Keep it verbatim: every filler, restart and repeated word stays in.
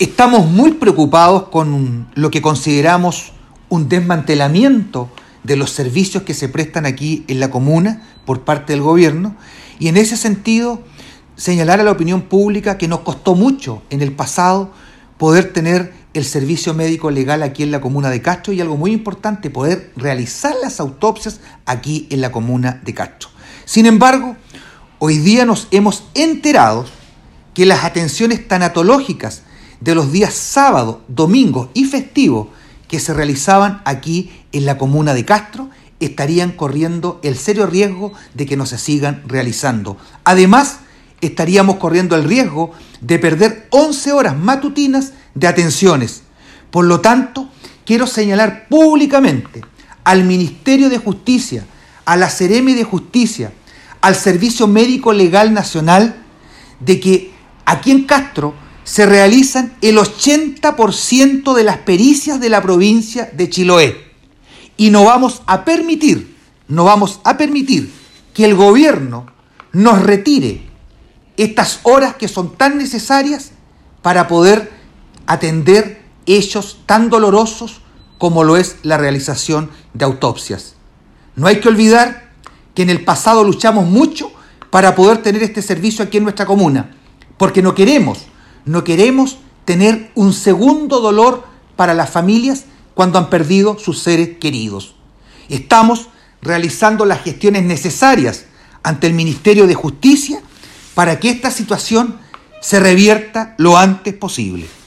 Estamos muy preocupados con lo que consideramos un desmantelamiento de los servicios que se prestan aquí en la comuna por parte del gobierno, y en ese sentido señalar a la opinión pública que nos costó mucho en el pasado poder tener el servicio médico legal aquí en la comuna de Castro, y algo muy importante, poder realizar las autopsias aquí en la comuna de Castro. Sin embargo, hoy día nos hemos enterado que las atenciones tanatológicas de los días sábado, domingo y festivo que se realizaban aquí en la comuna de Castro estarían corriendo el serio riesgo de que no se sigan realizando. Además, estaríamos corriendo el riesgo de perder once horas matutinas de atenciones. Por lo tanto, quiero señalar públicamente al Ministerio de Justicia, a la Seremi de Justicia, al Servicio Médico Legal Nacional, de que aquí en Castro se realizan el ochenta por ciento de las pericias de la provincia de Chiloé. Y no vamos a permitir, no vamos a permitir que el gobierno nos retire estas horas que son tan necesarias para poder atender hechos tan dolorosos como lo es la realización de autopsias. No hay que olvidar que en el pasado luchamos mucho para poder tener este servicio aquí en nuestra comuna, porque no queremos, no queremos tener un segundo dolor para las familias cuando han perdido sus seres queridos. Estamos realizando las gestiones necesarias ante el Ministerio de Justicia para que esta situación se revierta lo antes posible.